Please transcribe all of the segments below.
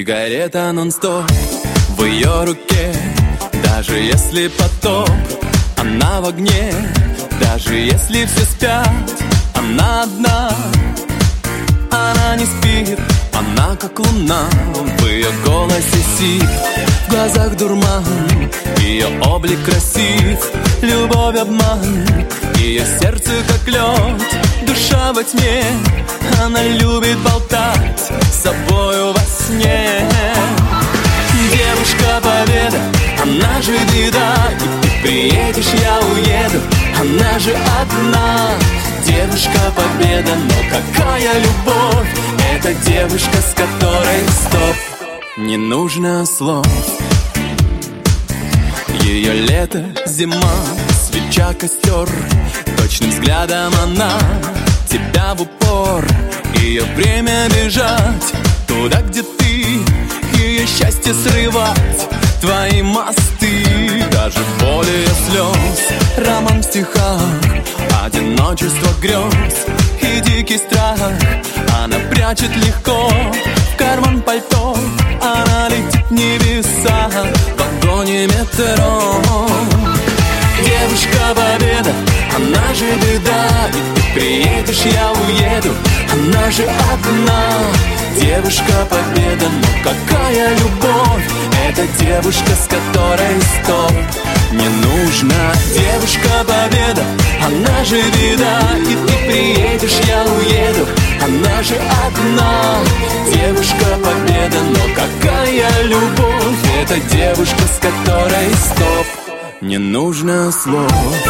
Сигарета нон-стоп в ее руке. Даже если потоп, она в огне. Даже если все спят, она одна. Она не спит, она как луна. В ее голосе сип, в глазах дурман. Ее облик красив, любовь обман. Ее сердце как лед, душа во тьме. Она любит болтать с собою во сне. Девушка победа, она же беда. И ты приедешь, я уеду, она же одна. Девушка победа, но какая любовь. Это девушка, с которой стоп, не нужно слов. Ее лето, зима, свеча, костер. Точным взглядом она тебя в упор. Ее время бежать туда, где ты. Ее счастье срывать твои мосты. Даже боли и слез, роман в стихах, одиночество грез и дикий страх. Она прячет легко в карман пальто. Она летит в небеса в вагоне метро. Девушка победа, она же беда. И ты приедешь, я уеду, она же одна. Девушка победа, но какая любовь. Это девушка, с которой стоп, не нужно. Девушка победа, она же беда. И ты приедешь, я уеду, она же одна. Девушка победа, но какая любовь. Это девушка, с которой стоп, не нужно слов.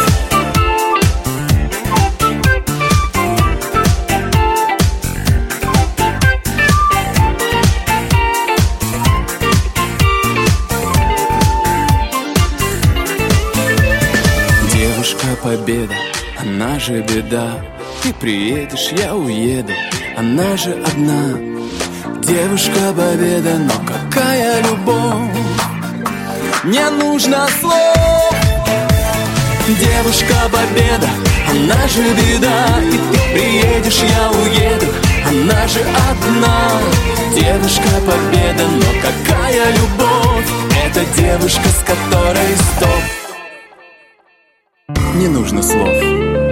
Девушка победа, она же беда. Ты приедешь, я уеду, она же одна. Девушка победа, но какая любовь. Не нужно слов. Девушка победа, она же беда. И ты приедешь, я уеду, она же одна. Девушка победа, но какая любовь. Это девушка, с которой стоп, не нужно слов.